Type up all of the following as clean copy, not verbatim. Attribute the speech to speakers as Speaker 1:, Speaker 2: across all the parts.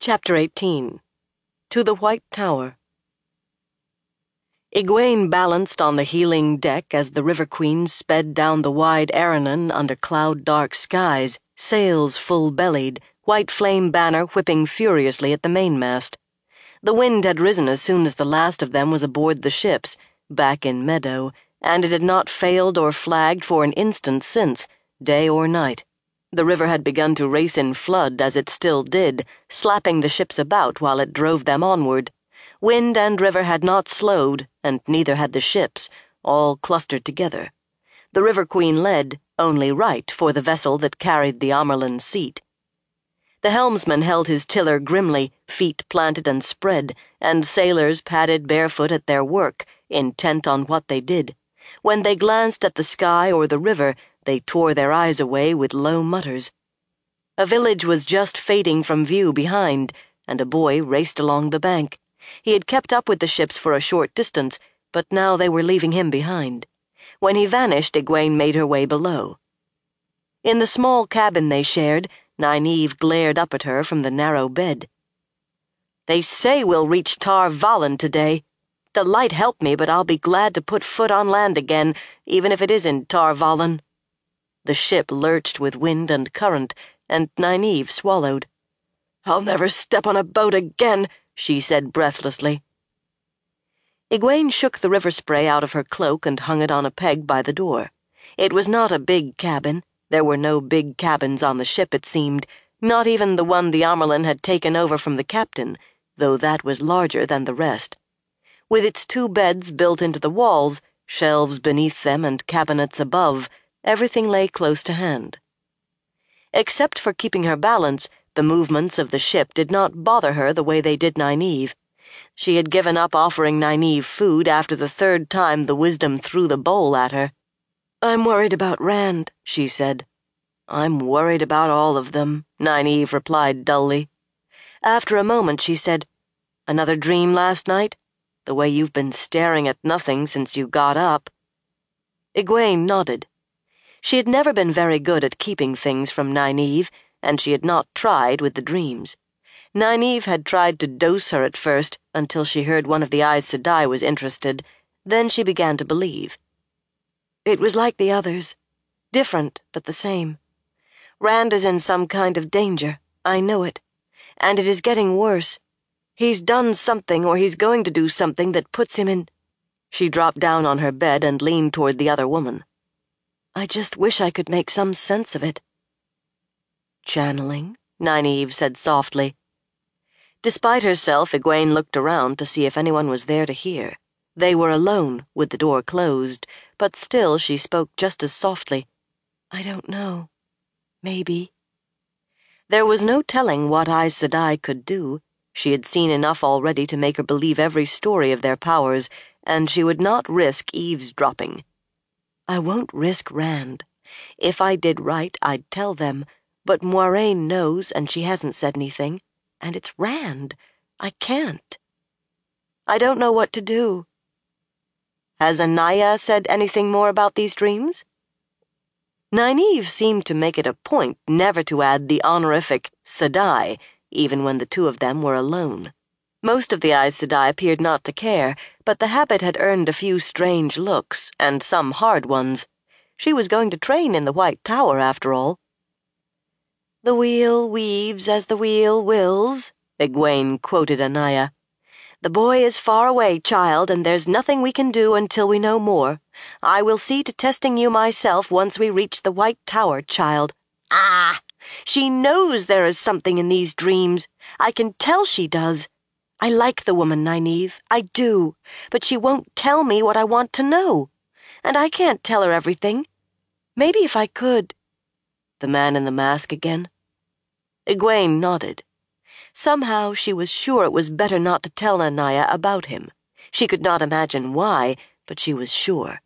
Speaker 1: Chapter 18. To the White Tower. Egwene balanced on the heeling deck as the River Queen sped down the wide Aranon under cloud-dark skies, sails full-bellied, white flame banner whipping furiously at the mainmast. The wind had risen as soon as the last of them was aboard the ships, back in Meadow, and it had not failed or flagged for an instant since, day or night. The river had begun to race in flood, as it still did, slapping the ships about while it drove them onward. Wind and river had not slowed, and neither had the ships, all clustered together. The River Queen led, only right for the vessel that carried the Amyrlin's seat. The helmsman held his tiller grimly, feet planted and spread, and sailors padded barefoot at their work, intent on what they did. When they glanced at the sky or the river, they tore their eyes away with low mutters. A village was just fading from view behind, and a boy raced along the bank. He had kept up with the ships for a short distance, but now they were leaving him behind. When he vanished, Egwene made her way below. In the small cabin they shared, Nynaeve glared up at her from the narrow bed. "They say we'll reach Tar Valon today. The light helped me, but I'll be glad to put foot on land again, even if it is in Tar Valon." The ship lurched with wind and current, and Nynaeve swallowed. "I'll never step on a boat again," she said breathlessly. Egwene shook the river spray out of her cloak and hung it on a peg by the door. It was not a big cabin. There were no big cabins on the ship, it seemed, not even the one the Amyrlin had taken over from the captain, though that was larger than the rest. With its 2 beds built into the walls, shelves beneath them and cabinets above, everything lay close to hand. Except for keeping her balance, the movements of the ship did not bother her the way they did Nynaeve. She had given up offering Nynaeve food after the 3rd time the wisdom threw the bowl at her. "I'm worried about Rand," she said. "I'm worried about all of them," Nynaeve replied dully. After a moment she said, "Another dream last night? The way you've been staring at nothing since you got up." Egwene nodded. She had never been very good at keeping things from Nynaeve, and she had not tried with the dreams. Nynaeve had tried to dose her at first, until she heard one of the Aes Sedai was interested. Then she began to believe. "It was like the others. Different, but the same. Rand is in some kind of danger, I know it. And it is getting worse. He's done something, or he's going to do something that puts him in—" She dropped down on her bed and leaned toward the other woman. "I just wish I could make some sense of it." "Channeling," Nynaeve said softly. Despite herself, Egwene looked around to see if anyone was there to hear. They were alone, with the door closed, but still she spoke just as softly. "I don't know. Maybe." There was no telling what Aes Sedai could do. She had seen enough already to make her believe every story of their powers, and she would not risk eavesdropping. "I won't risk Rand. If I did right, I'd tell them, but Moiraine knows, and she hasn't said anything, and it's Rand. I can't. I don't know what to do." "Has Anaya said anything more about these dreams?" Nynaeve seemed to make it a point never to add the honorific Sedai, even when the 2 of them were alone. Most of the Aes Sedai appeared not to care, but the habit had earned a few strange looks, and some hard ones. She was going to train in the White Tower, after all. "The wheel weaves as the wheel wills," Egwene quoted Anaya. "The boy is far away, child, and there's nothing we can do until we know more. I will see to testing you myself once we reach the White Tower, child. Ah! She knows there is something in these dreams. I can tell she does. I like the woman, Nynaeve. I do. But she won't tell me what I want to know. And I can't tell her everything. Maybe if I could—" "The man in the mask again?" Egwene nodded. Somehow she was sure it was better not to tell Anaya about him. She could not imagine why, but she was sure.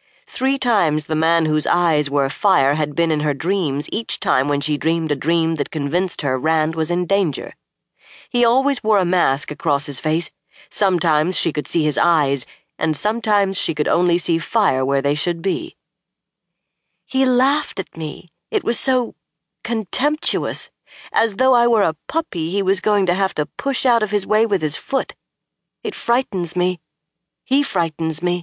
Speaker 1: 3 times the man whose eyes were fire had been in her dreams, each time when she dreamed a dream that convinced her Rand was in danger. He always wore a mask across his face. Sometimes she could see his eyes, and sometimes she could only see fire where they should be. "He laughed at me. It was so contemptuous. As though I were a puppy he was going to have to push out of his way with his foot. It frightens me. He frightens me.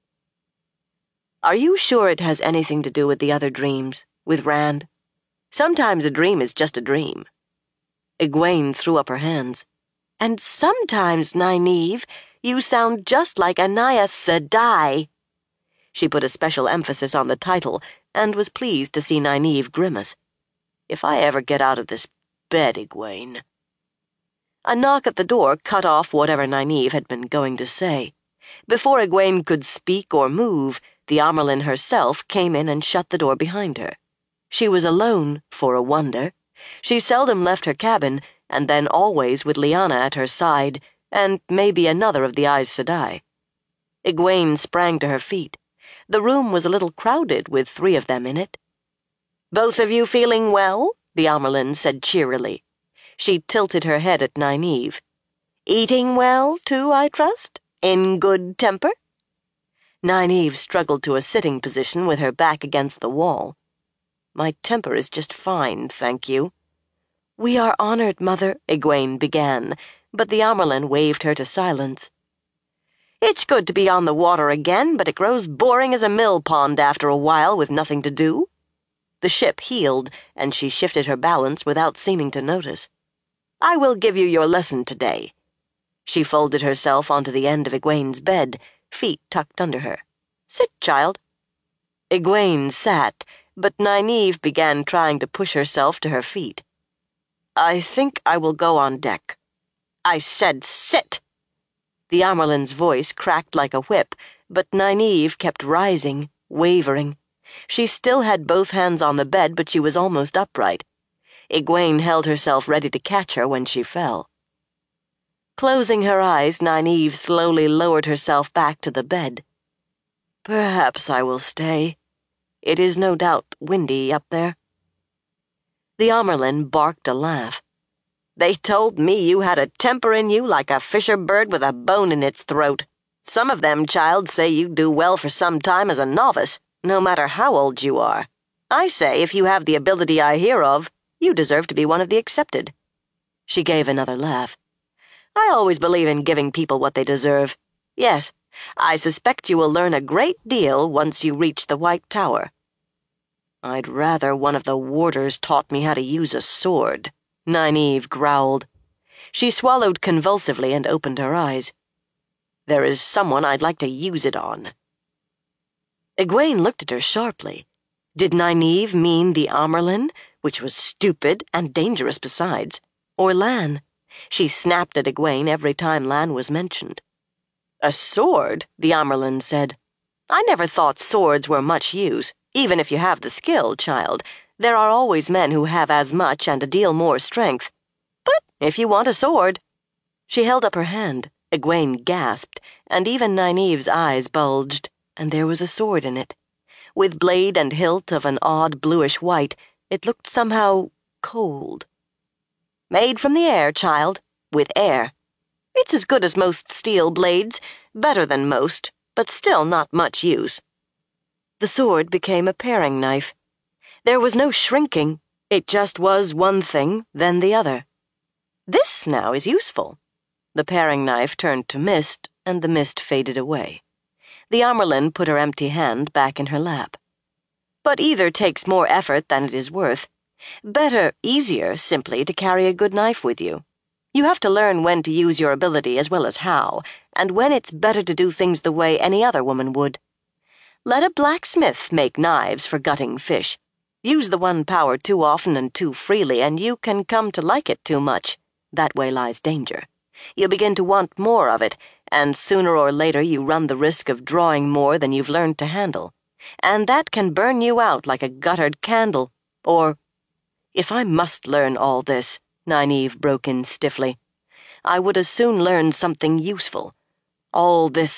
Speaker 1: Are you sure it has anything to do with the other dreams, with Rand? Sometimes a dream is just a dream. Egwene threw up her hands. And sometimes, Nynaeve, you sound just like Anaya Sedai. She put a special emphasis on the title and was pleased to see Nynaeve grimace. If I ever get out of this bed, Egwene. A knock at the door cut off whatever Nynaeve had been going to say. Before Egwene could speak or move, the Amyrlin herself came in and shut the door behind her. She was alone, for a wonder. She seldom left her cabin, and then always with Lyanna at her side, and maybe another of the Aes Sedai. Egwene sprang to her feet. The room was a little crowded with 3 of them in it. "Both of you feeling well?" the Amyrlin said cheerily. She tilted her head at Nynaeve. "Eating well, too, I trust? In good temper?" Nynaeve struggled to a sitting position with her back against the wall. "My temper is just fine, thank you." "We are honored, Mother," Egwene began, but the Amyrlin waved her to silence. "It's good to be on the water again, but it grows boring as a mill pond after a while with nothing to do." The ship heeled, and she shifted her balance without seeming to notice. "I will give you your lesson today." She folded herself onto the end of Egwene's bed, feet tucked under her. "Sit, child." Egwene sat, but Nynaeve began trying to push herself to her feet. "I think I will go on deck." "I said sit!" The Amyrlin's voice cracked like a whip, but Nynaeve kept rising, wavering. She still had both hands on the bed, but she was almost upright. Egwene held herself ready to catch her when she fell. Closing her eyes, Nynaeve slowly lowered herself back to the bed. "Perhaps I will stay. It is no doubt windy up there." The Amyrlin barked a laugh. "They told me you had a temper in you like a fisher bird with a bone in its throat. Some of them, child, say you'd do well for some time as a novice, no matter how old you are. I say if you have the ability I hear of, you deserve to be one of the accepted." She gave another laugh. "I always believe in giving people what they deserve. Yes, I suspect you will learn a great deal once you reach the White Tower." "I'd rather one of the warders taught me how to use a sword," Nynaeve growled. She swallowed convulsively and opened her eyes. "There is someone I'd like to use it on." Egwene looked at her sharply. Did Nynaeve mean the Amyrlin, which was stupid and dangerous besides, or Lan? She snapped at Egwene every time Lan was mentioned. "A sword," the Amyrlin said. "I never thought swords were much use, even if you have the skill, child. There are always men who have as much and a deal more strength. But if you want a sword—" She held up her hand. Egwene gasped, and even Nynaeve's eyes bulged, and there was a sword in it. With blade and hilt of an odd bluish white, it looked somehow cold. "Made from the air, child, with air. It's as good as most steel blades, better than most, but still not much use." The sword became a paring knife. There was no shrinking. It just was one thing, then the other. "This now is useful." The paring knife turned to mist, and the mist faded away. The Amyrlin put her empty hand back in her lap. "But either takes more effort than it is worth. Better, easier, simply, to carry a good knife with you. You have to learn when to use your ability as well as how, and when it's better to do things the way any other woman would. Let a blacksmith make knives for gutting fish. Use the one power too often and too freely, and you can come to like it too much. That way lies danger. You begin to want more of it, and sooner or later you run the risk of drawing more than you've learned to handle. And that can burn you out like a guttered candle, or—" "If I must learn all this," Nynaeve broke in stiffly, "I would as soon learn something useful. All this—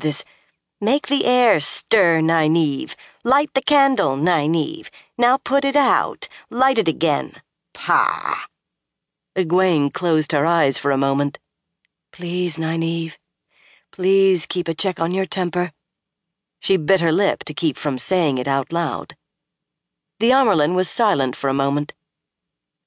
Speaker 1: Make the air stir, Nynaeve. Light the candle, Nynaeve. Now put it out. Light it again. Pah!" Egwene closed her eyes for a moment. "Please, Nynaeve. Please keep a check on your temper." She bit her lip to keep from saying it out loud. The Amyrlin was silent for a moment.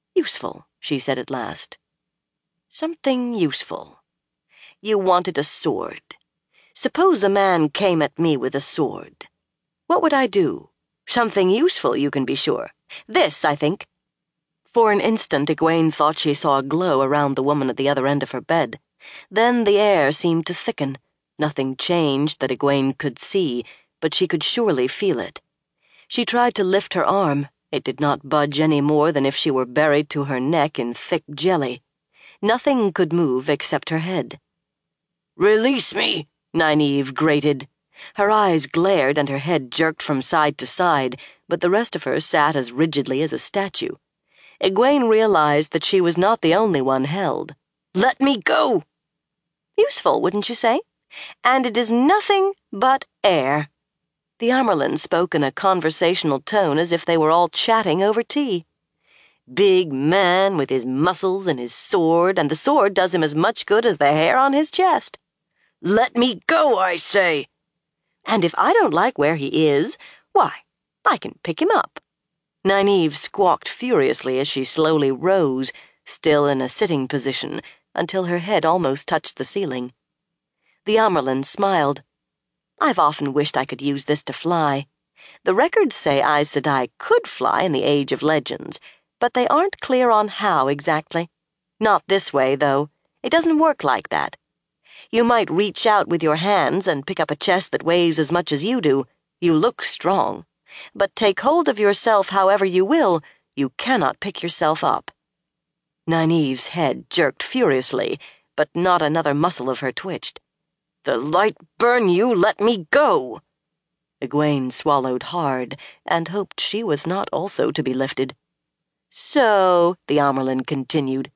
Speaker 1: Useful, she said at last. Something useful. You wanted a sword. Suppose a man came at me with a sword. What would I do? Something useful, you can be sure. This, I think." For an instant, Egwene thought she saw a glow around the woman at the other end of her bed. Then the air seemed to thicken. Nothing changed that Egwene could see, but she could surely feel it. She tried to lift her arm. It did not budge any more than if she were buried to her neck in thick jelly. Nothing could move except her head. "Release me!" Nynaeve grated. Her eyes glared and her head jerked from side to side, but the rest of her sat as rigidly as a statue. Egwene realized that she was not the only one held. "Let me go!" "Useful, wouldn't you say? And it is nothing but air." The Amyrlin spoke in a conversational tone as if they were all chatting over tea. "Big man with his muscles and his sword, and the sword does him as much good as the hair on his chest." "Let me go, I say!" "And if I don't like where he is, why, I can pick him up." Nynaeve squawked furiously as she slowly rose, still in a sitting position, until her head almost touched the ceiling. The Amyrlin smiled. "I've often wished I could use this to fly. The records say Aes Sedai could fly in the Age of Legends, but they aren't clear on how exactly. Not this way, though. It doesn't work like that. You might reach out with your hands and pick up a chest that weighs as much as you do. You look strong. But take hold of yourself however you will, you cannot pick yourself up." Nynaeve's head jerked furiously, but not another muscle of her twitched. "The light burn you, let me go!" Egwene swallowed hard, and hoped she was not also to be lifted. "So," the Amyrlin continued,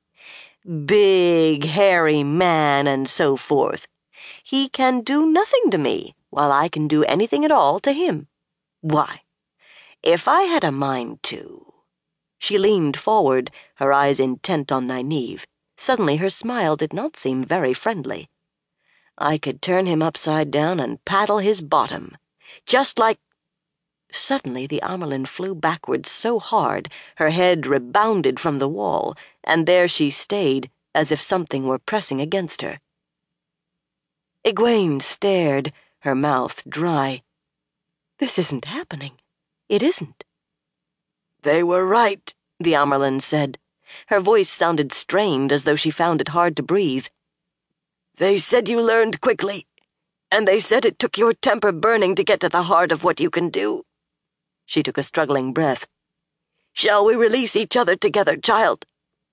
Speaker 1: "big, hairy man and so forth. He can do nothing to me, while I can do anything at all to him. Why, if I had a mind to—" She leaned forward, her eyes intent on Nynaeve. Suddenly her smile did not seem very friendly. "I could turn him upside down and paddle his bottom. Just like—" Suddenly the Amyrlin flew backwards so hard her head rebounded from the wall, and there she stayed, as if something were pressing against her. Egwene stared, her mouth dry. "This isn't happening. It isn't." "They were right," the Amyrlin said. Her voice sounded strained, as though she found it hard to breathe. "They said you learned quickly, and they said it took your temper burning to get to the heart of what you can do." She took a struggling breath. "Shall we release each other together, child?"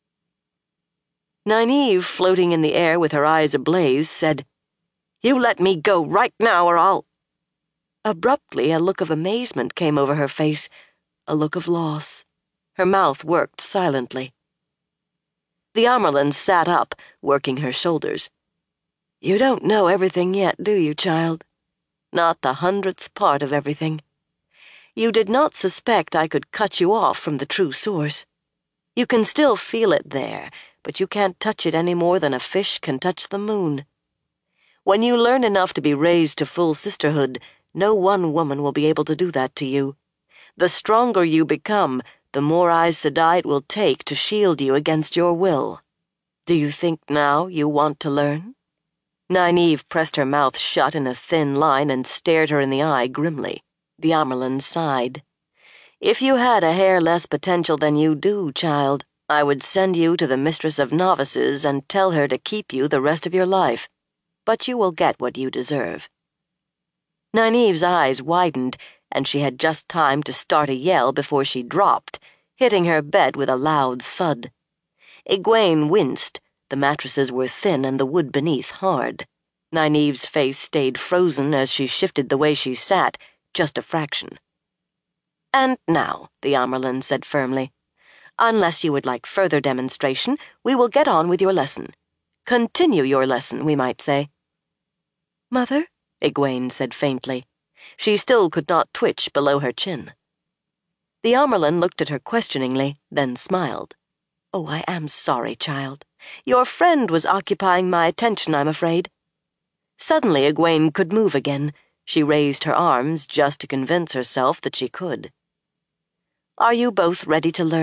Speaker 1: Nynaeve, floating in the air with her eyes ablaze, said, "You let me go right now, or I'll—" Abruptly, a look of amazement came over her face, a look of loss. Her mouth worked silently. The Amyrlin sat up, working her shoulders. "You don't know everything yet, do you, child? Not the 100th part of everything. You did not suspect I could cut you off from the true source. You can still feel it there, but you can't touch it any more than a fish can touch the moon. When you learn enough to be raised to full sisterhood, no one woman will be able to do that to you. The stronger you become, the more Aes Sedai it will take to shield you against your will. Do you think now you want to learn?" Nynaeve pressed her mouth shut in a thin line and stared her in the eye grimly. The Amyrlin sighed. "If you had a hair less potential than you do, child, I would send you to the Mistress of Novices and tell her to keep you the rest of your life. But you will get what you deserve." Nynaeve's eyes widened, and she had just time to start a yell before she dropped, hitting her bed with a loud thud. Egwene winced. The mattresses were thin and the wood beneath hard. Nynaeve's face stayed frozen as she shifted the way she sat, just a fraction. "And now," the Amyrlin said firmly, "unless you would like further demonstration, we will get on with your lesson. Continue your lesson, we might say." "Mother?" Egwene said faintly. She still could not twitch below her chin. The Amyrlin looked at her questioningly, then smiled. "Oh, I am sorry, child. Your friend was occupying my attention, I'm afraid." Suddenly Egwene could move again. She raised her arms just to convince herself that she could. "Are you both ready to learn?"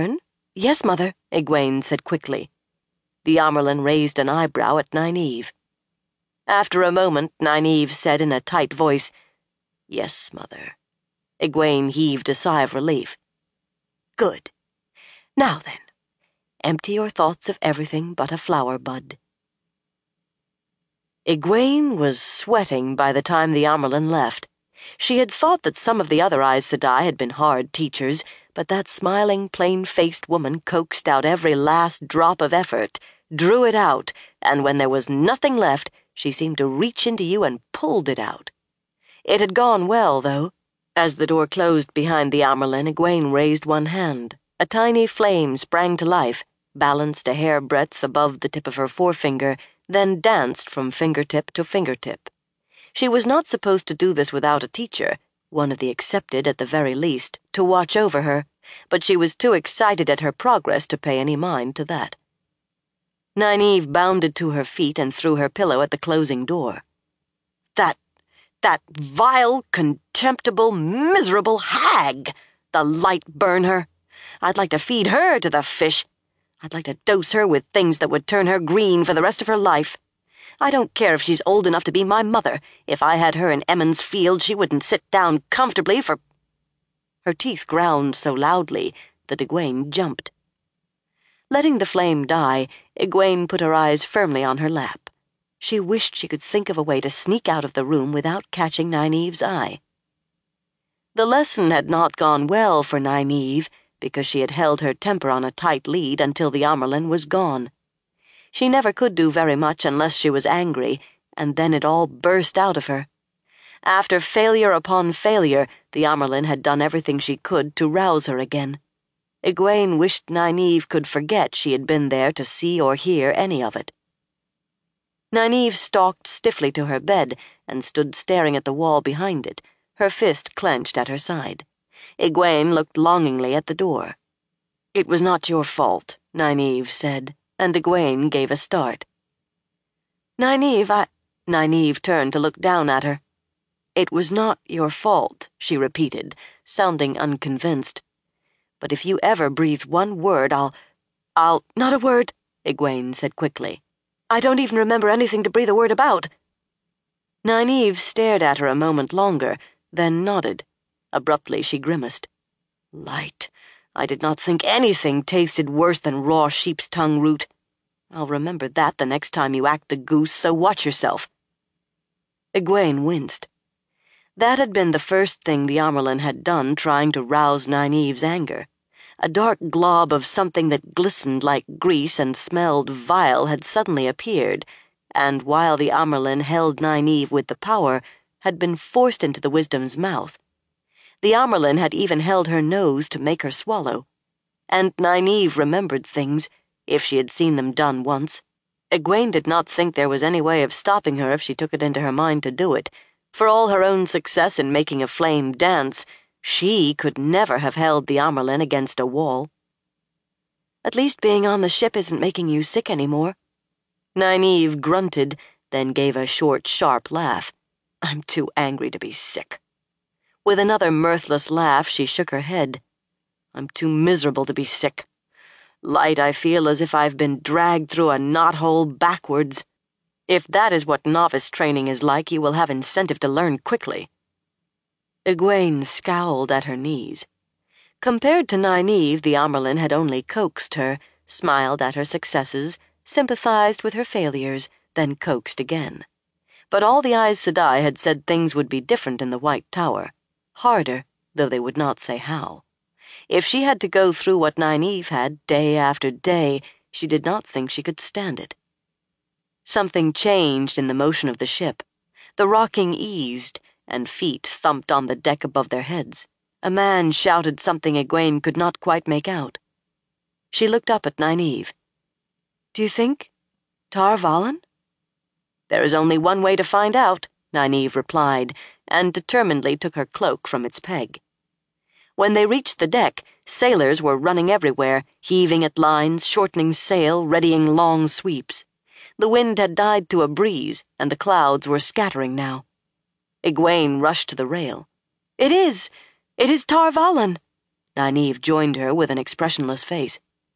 Speaker 1: Yes, Mother, Egwene said quickly. The Amyrlin raised an eyebrow at Nynaeve. After a moment, Nynaeve said in a tight voice, Yes, Mother. Egwene heaved a sigh of relief. Good. Now then, empty your thoughts of everything but a flower bud. Egwene was sweating by the time the Amyrlin left. She had thought that some of the other Aes Sedai had been hard teachers, but that smiling, plain-faced woman coaxed out every last drop of effort, drew it out, and when there was nothing left, she seemed to reach into you and pulled it out. It had gone well, though. As the door closed behind the Amyrlin, Egwene raised one hand. A tiny flame sprang to life, balanced a hair-breadth above the tip of her forefinger, then danced from fingertip to fingertip. She was not supposed to do this without a teacher, one of the accepted at the very least, to watch over her, but she was too excited at her progress to pay any mind to that. Nynaeve bounded to her feet and threw her pillow at the closing door. That vile, contemptible, miserable hag! The light burn her! I'd like to feed her to the fish. I'd like to dose her with things that would turn her green for the rest of her life. I don't care if she's old enough to be my mother. If I had her in Emond's Field, she wouldn't sit down comfortably for— Her teeth ground so loudly that Egwene jumped. Letting the flame die, Egwene put her eyes firmly on her lap. She wished she could think of a way to sneak out of the room without catching Nynaeve's eye. The lesson had not gone well for Nynaeve, because she had held her temper on a tight lead until the Amyrlin was gone. She never could do very much unless she was angry, and then it all burst out of her. After failure upon failure, the Amyrlin had done everything she could to rouse her again. Egwene wished Nynaeve could forget she had been there to see or hear any of it. Nynaeve stalked stiffly to her bed and stood staring at the wall behind it, her fist clenched at her side. Egwene looked longingly at the door. It was not your fault, Nynaeve said, and Egwene gave a start. Nynaeve turned to look down at her. It was not your fault, she repeated, sounding unconvinced. But if you ever breathe one word, I'll— Not a word, Egwene said quickly. I don't even remember anything to breathe a word about. Nynaeve stared at her a moment longer, then nodded. Abruptly she grimaced. Light. I did not think anything tasted worse than raw sheep's tongue root. I'll remember that the next time you act the goose, so watch yourself. Egwene winced. That had been the first thing the Amyrlin had done trying to rouse Nynaeve's anger. A dark glob of something that glistened like grease and smelled vile had suddenly appeared, and while the Amyrlin held Nynaeve with the power, had been forced into the wisdom's mouth. The Amyrlin had even held her nose to make her swallow. And Nynaeve remembered things, if she had seen them done once. Egwene did not think there was any way of stopping her if she took it into her mind to do it. For all her own success in making a flame dance, she could never have held the Amyrlin against a wall. At least being on the ship isn't making you sick anymore. Nynaeve grunted, then gave a short, sharp laugh. I'm too angry to be sick. With another mirthless laugh, she shook her head. I'm too miserable to be sick. Light, I feel as if I've been dragged through a knothole backwards. If that is what novice training is like, you will have incentive to learn quickly. Egwene scowled at her knees. Compared to Nynaeve, the Amyrlin had only coaxed her, smiled at her successes, sympathized with her failures, then coaxed again. But all the Aes Sedai had said things would be different in the White Tower. Harder, though they would not say how. If she had to go through what Nynaeve had, day after day, she did not think she could stand it. Something changed in the motion of the ship. The rocking eased, and feet thumped on the deck above their heads. A man shouted something Egwene could not quite make out. She looked up at Nynaeve. Do you think Tar Valon? There is only one way to find out, Nynaeve replied, and determinedly took her cloak from its peg. When they reached the deck, sailors were running everywhere, heaving at lines, shortening sail, readying long sweeps. The wind had died to a breeze, and the clouds were scattering now. Egwene rushed to the rail. It is Tar Valon! Nynaeve joined her with an expressionless face.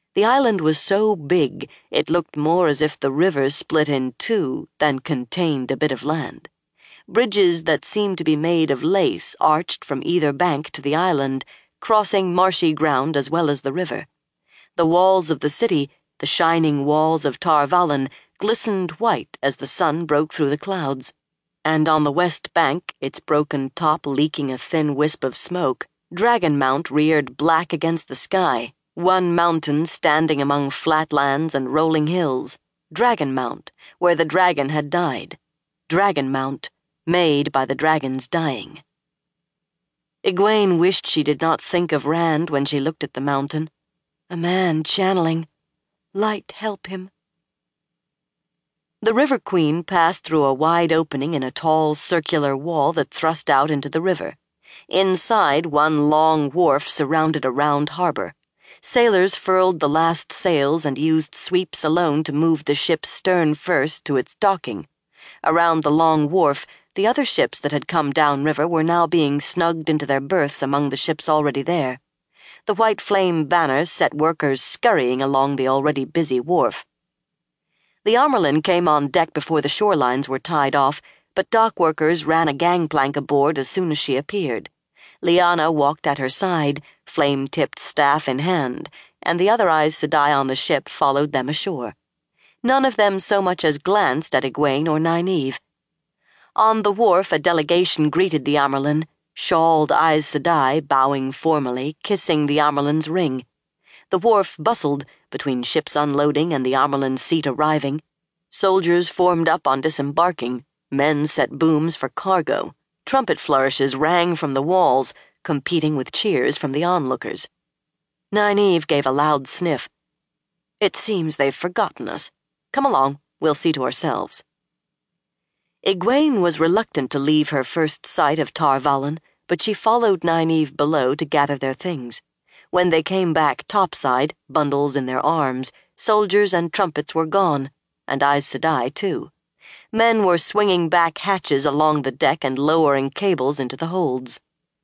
Speaker 1: The island was so big it looked more as if the river split in two than contained a bit of land. Bridges that seemed to be made of lace arched from either bank to the island, crossing marshy ground as well as the river. The walls of the city, the shining walls of Tar Valon, glistened white as the sun broke through the clouds. And on the west bank, its broken top leaking a thin wisp of smoke, Dragon Mount reared black against the sky, one mountain standing among flatlands and rolling hills. Dragon Mount, where the dragon had died. Dragon Mount, made by the dragon's dying. Egwene wished she did not think of Rand when she looked at the mountain. A man channeling. Light help him. The River Queen passed through a wide opening in a tall circular wall that thrust out into the river. Inside, one long wharf surrounded a round harbor. Sailors furled the last sails and used sweeps alone to move the ship's stern first to its docking. Around the long wharf, the other ships that had come downriver were now being snugged into their berths among the ships already there. The white flame banners set workers scurrying along the already busy wharf. The Amyrlin came on deck before the shorelines were tied off, but dock workers ran a gangplank aboard as soon as she appeared. Lyanna walked at her side, flame-tipped staff in hand, and the other Aes Sedai on the ship followed them ashore. None of them so much as glanced at Egwene or Nynaeve. On the wharf, a delegation greeted the Amyrlin, shawled Aes Sedai bowing formally, kissing the Amyrlin's ring. The wharf bustled, between ships unloading and the Amyrlin's seat arriving. Soldiers formed up on disembarking, men set booms for cargo. Trumpet flourishes rang from the walls, competing with cheers from the onlookers. Nynaeve gave a loud sniff. It seems they've forgotten us. Come along, we'll see to ourselves. Egwene was reluctant to leave her first sight of Tar Valon, but she followed Nynaeve below to gather their things. When they came back topside, bundles in their arms, soldiers and trumpets were gone, and Aes Sedai too. Men were swinging back hatches along the deck and lowering cables into the holds.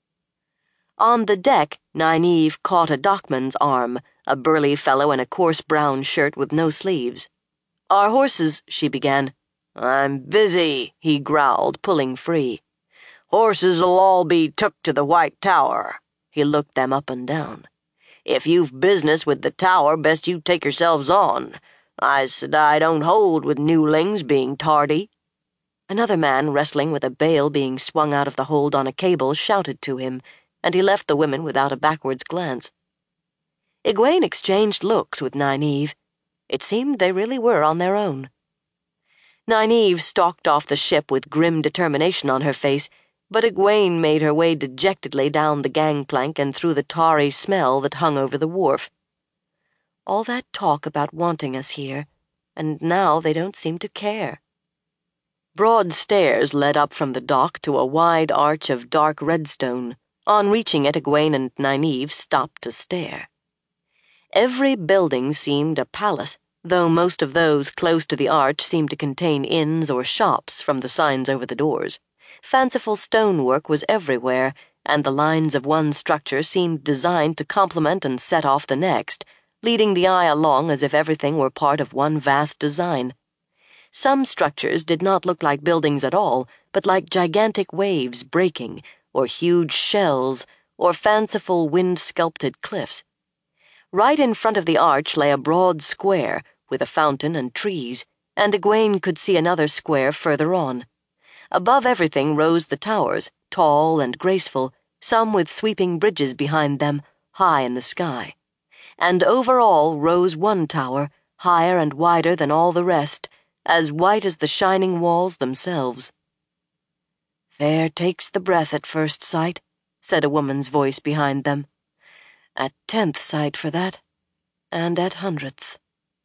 Speaker 1: On the deck, Nynaeve caught a dockman's arm, a burly fellow in a coarse brown shirt with no sleeves. "Our horses," she began. "I'm busy," he growled, pulling free. "Horses'll all be took to the White Tower." He looked them up and down. "If you've business with the tower, best you take yourselves on. Aes Sedai don't hold with newlings being tardy." Another man, wrestling with a bale being swung out of the hold on a cable, shouted to him, and he left the women without a backwards glance. Egwene exchanged looks with Nynaeve. It seemed they really were on their own. Nynaeve stalked off the ship with grim determination on her face, but Egwene made her way dejectedly down the gangplank and through the tarry smell that hung over the wharf. All that talk about wanting us here, and now they don't seem to care. Broad stairs led up from the dock to a wide arch of dark redstone. On reaching it, Egwene and Nynaeve stopped to stare. Every building seemed a palace, though most of those close to the arch seemed to contain inns or shops from the signs over the doors. Fanciful stonework was everywhere, and the lines of one structure seemed designed to complement and set off the next, leading the eye along as if everything were part of one vast design. Some structures did not look like buildings at all, but like gigantic waves breaking, or huge shells, or fanciful wind-sculpted cliffs. Right in front of the arch lay a broad square, with a fountain and trees, and Egwene could see another square further on. Above everything rose the towers, tall and graceful, some with sweeping bridges behind them, high in the sky. And over all rose one tower, higher and wider than all the rest, as white as the shining walls themselves. "Fair takes the breath at first sight," said a woman's voice behind them. "At 10th sight for that, and at 100th.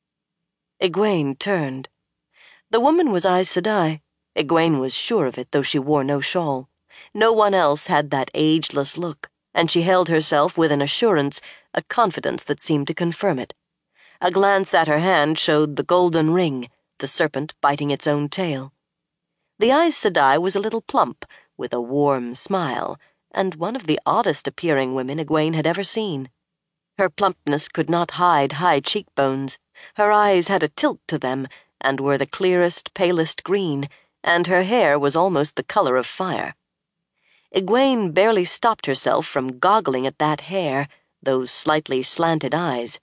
Speaker 1: Egwene turned. The woman was Aes Sedai. Egwene was sure of it, though she wore no shawl. No one else had that ageless look, and she held herself with an assurance, a confidence that seemed to confirm it. A glance at her hand showed the golden ring, the serpent biting its own tail. The Aes Sedai was a little plump, with a warm smile, and one of the oddest-appearing women Egwene had ever seen. Her plumpness could not hide high cheekbones. Her eyes had a tilt to them, and were the clearest, palest green, and her hair was almost the color of fire. Egwene barely stopped herself from goggling at that hair, those slightly slanted eyes.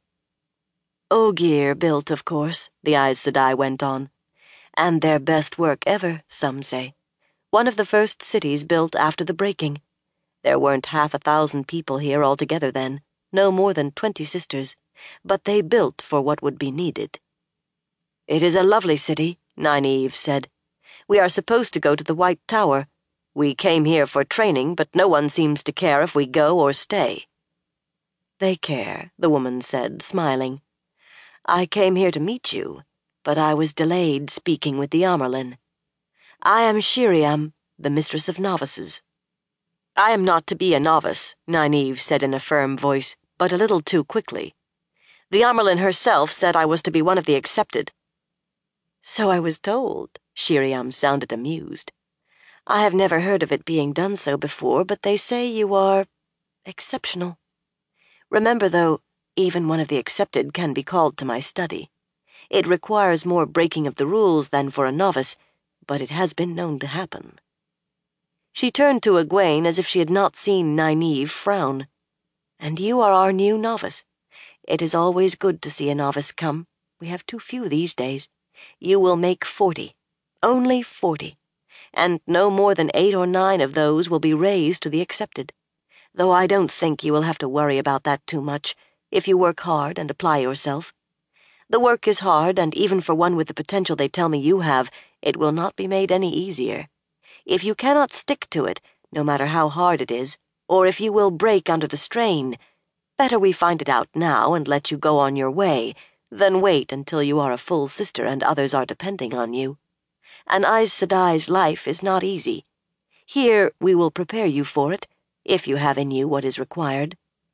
Speaker 1: Ogier built, of course, the Aes Sedai went on. And their best work ever, some say. One of the first cities built after the breaking. There weren't 1,000 people here altogether then, no more than 20 sisters, but they built for what would be needed. It is a lovely city, Nynaeve said. We are supposed to go to the White Tower. We came here for training, but no one seems to care if we go or stay. They care, the woman said, smiling. I came here to meet you, but I was delayed speaking with the Amyrlin. I am Sheriam, the mistress of novices. I am not to be a novice, Nynaeve said in a firm voice, but a little too quickly. The Amyrlin herself said I was to be one of the accepted. So I was told, Sheriam sounded amused. I have never heard of it being done so before, but they say you are exceptional. Remember, though, even one of the accepted can be called to my study. It requires more breaking of the rules than for a novice, but it has been known to happen. She turned to Egwene as if she had not seen Nynaeve frown. And you are our new novice. It is always good to see a novice come. We have too few these days. You will make 40. Only 40. And no more than 8 or 9 of those will be raised to the accepted. Though I don't think you will have to worry about that too much, if you work hard and apply yourself. The work is hard, and even for one with the potential they tell me you have, it will not be made any easier. If you cannot stick to it, no matter how hard it is, or if you will break under the strain, better we find it out now and let you go on your way, than wait until you are a full sister and others are depending on you. An Aes Sedai's life is not easy. Here we will prepare you for it, if you have in you what is required.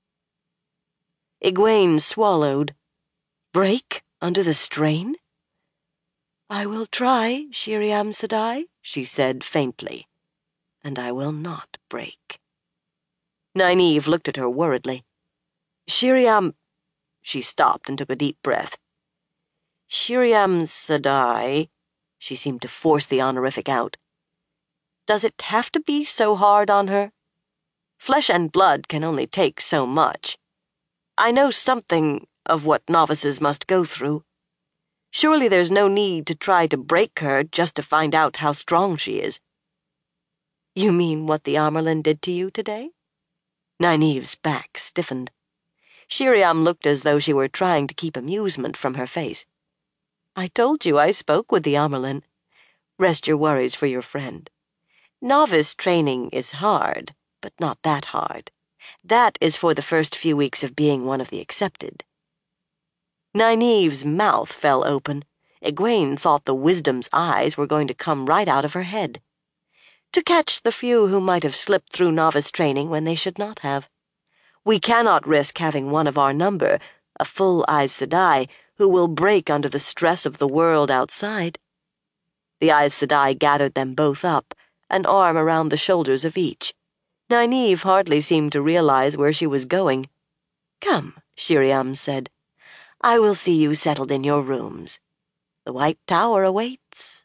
Speaker 1: Egwene swallowed. Break under the strain? I will try, Sheriam Sedai, she said faintly, and I will not break. Nynaeve looked at her worriedly. Sheriam... She stopped and took a deep breath. Sheriam Sedai... She seemed to force the honorific out. Does it have to be so hard on her? Flesh and blood can only take so much. I know something of what novices must go through. Surely there's no need to try to break her just to find out how strong she is. You mean what the Amyrlin did to you today? Nynaeve's back stiffened. Sheriam looked as though she were trying to keep amusement from her face. I told you I spoke with the Amyrlin. Rest your worries for your friend. Novice training is hard, but not that hard. That is for the first few weeks of being one of the accepted. Nynaeve's mouth fell open. Egwene thought the wisdom's eyes were going to come right out of her head. To catch the few who might have slipped through novice training when they should not have. We cannot risk having one of our number, a full Aes Sedai, who will break under the stress of the world outside. The Aes Sedai gathered them both up, an arm around the shoulders of each. Nynaeve hardly seemed to realize where she was going. Come, Sheriam said. I will see you settled in your rooms. The White Tower awaits.